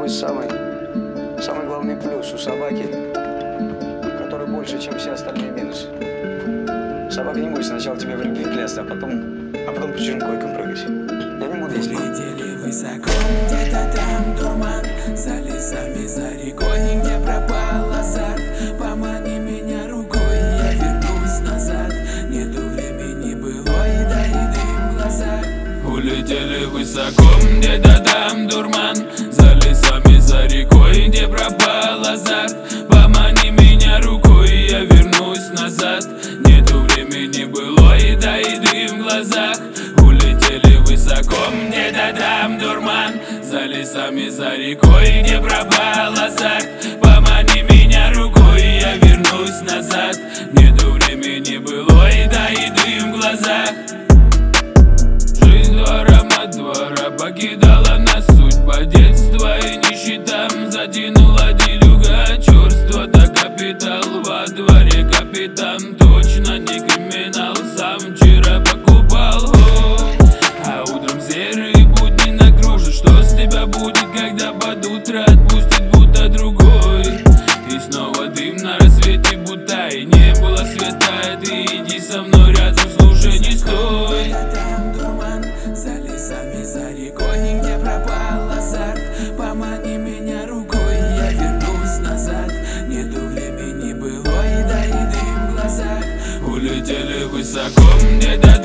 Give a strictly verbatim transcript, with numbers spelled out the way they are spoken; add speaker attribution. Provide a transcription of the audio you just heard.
Speaker 1: твой самый, самый главный плюс у собаки, который больше, чем все остальные минусы. Собака не будет сначала тебе в любви клясться, а потом, а потом по чужим койкам прыгать. Я не буду, если...
Speaker 2: Улетели высоко, где-то там дурман, за лесами, за рекой, где пропал азарт. Помани меня рукой, я вернусь назад. Нету времени былой, да и дым в глазах. Улетели высоко, где-то там дурман, за лесами, за рекой, где пропал азарт. Помани меня рукой, я вернусь назад. Нету времени былой, да и дым в глазах. Улетели высоко, где-то там дурман, за лесами, за рекой, где пропал азарт. Помани меня рукой, я вернусь назад. Нету времени былой, да и дым в глазах. Жизнь двора, мать двора, покидала нас судьба детства и нищета. Затянула делюга, черство, да капитал во дворе. Капитан точно не криминал, сам вчера покупал. А утром серые будни накружат. Что с тебя будет, когда под утро отпустит будто другой? И снова дым на рассвете, будто и не было света. Ты иди со мной рядом, слушай, не стой. Там дурман, за лесами, за рекой, где пропал азарт. Помани меня рукой, я вернусь назад. Нету времени былой, да и дым в глазах. Улетели высоко, где-то